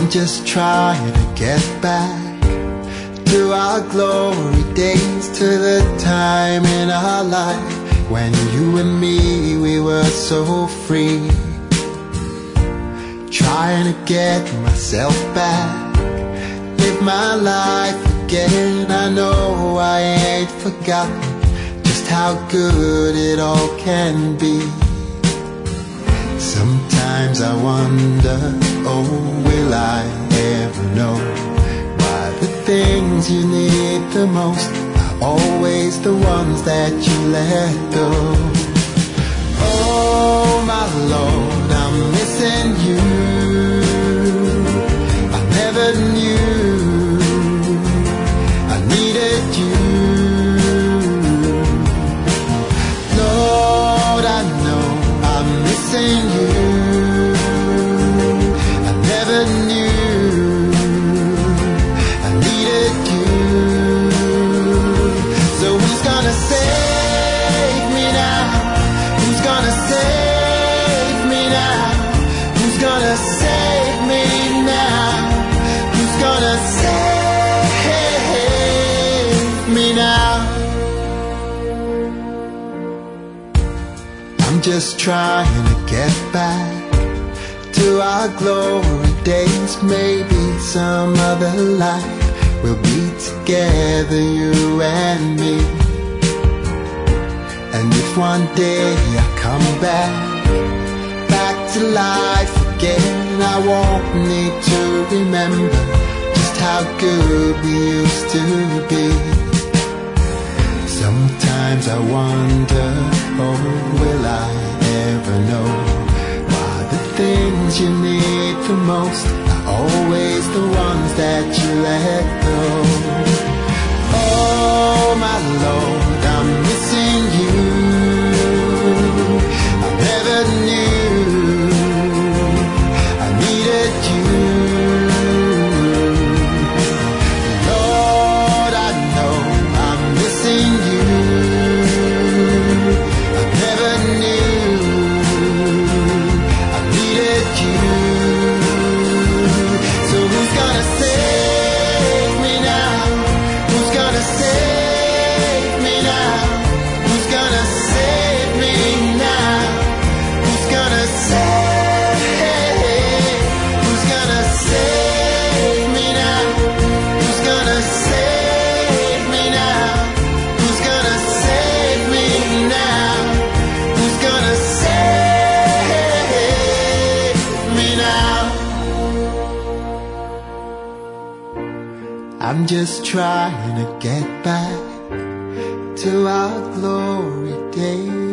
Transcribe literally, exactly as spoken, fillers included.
I'm just trying to get back to our glory days, to the time in our life when you and me, we were so free. Trying to get myself back, live my life again. I know I ain't forgotten just how good it all can be. Sometimes I wonder, oh, will I ever know why the things you need the most are always the ones that you let go. Oh my Lord, I'm missing you. I never knew I needed you. Lord, I know I'm missing you. I never knew I needed you. So who's gonna save me now? Who's gonna save me now? Who's gonna save me now? Who's gonna save me now? I'm just trying to get back to our glory days. Maybe some other life we'll be together, you and me. And if one day I come back, back to life again, I won't need to remember just how good we used to be. Sometimes I wonder, oh, will I ever know why the things you need the most are always the ones that you let go. Oh my Lord, I'm missing you. I never knew I needed you. Lord, I know I'm missing you. I never knew I needed you. So who's gonna save me now? Who's gonna save me now? Who's gonna save me now? Who's gonna save? Who's gonna save me now? Who's gonna save me now? Who's gonna save me now? Who's gonna save me now? I'm just trying to get back to our glory days.